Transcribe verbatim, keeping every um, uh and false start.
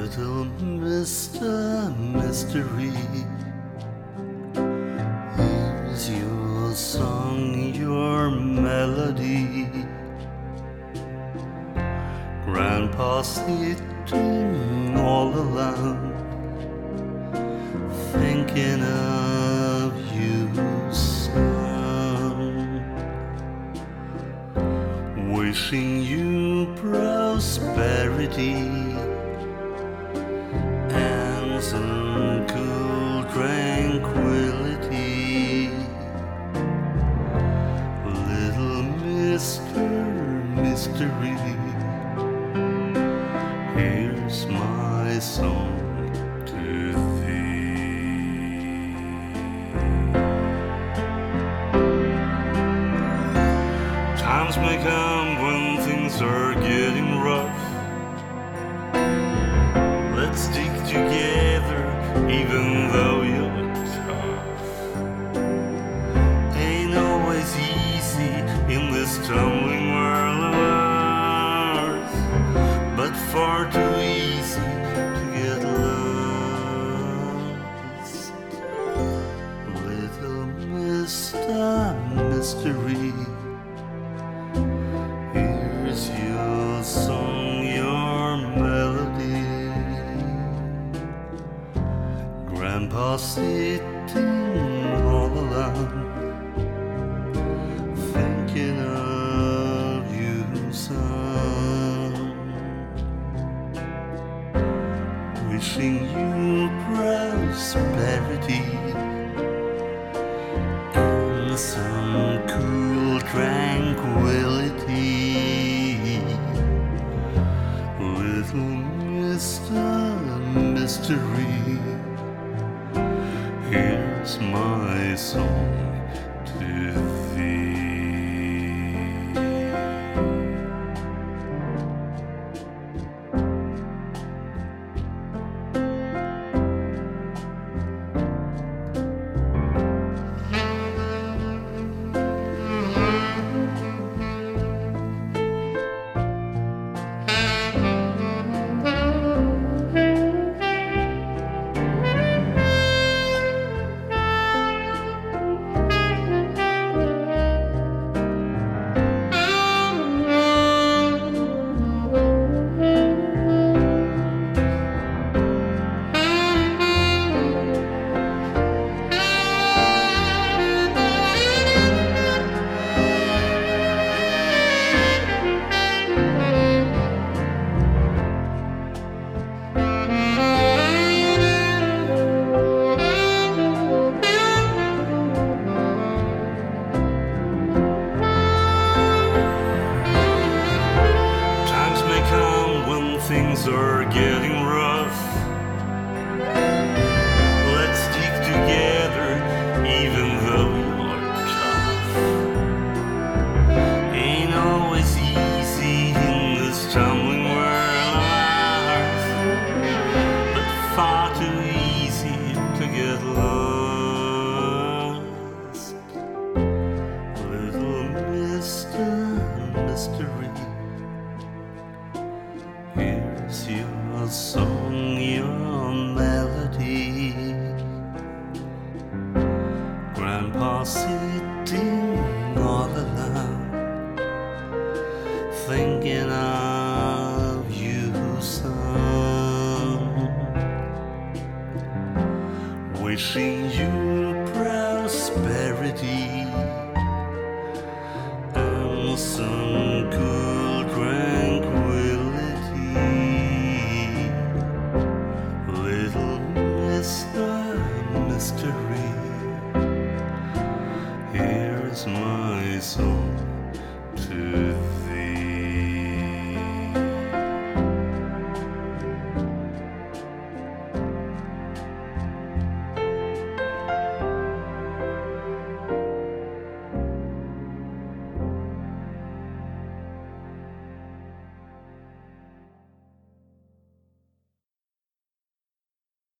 Little Mister Mystery, here's your song, your melody. Grandpa's sitting all alone, thinking of you, son, wishing you prosperity and some cool tranquility. Little Mister Mystery, here's my song to thee. Times may come when things are getting rough. Let's stick together even though you're tough. Ain't always easy in this tumbling world of ours, but far too easy to get lost. Little Mister Mystery, here's your song, your melody. Grandpa sitting all alone, thinking of you, son, wishing you prosperity and some cool tranquility. Little Mister Mystery, here's my song to thee. Things are getting rough. Let's stick together even though you're tough. Ain't always easy in this tumbling world of ours, but far too easy to get lost. Little Mister Mystery, here's your song, your melody. Grandpa sitting all alone, thinking of you, son, wishing you prosperity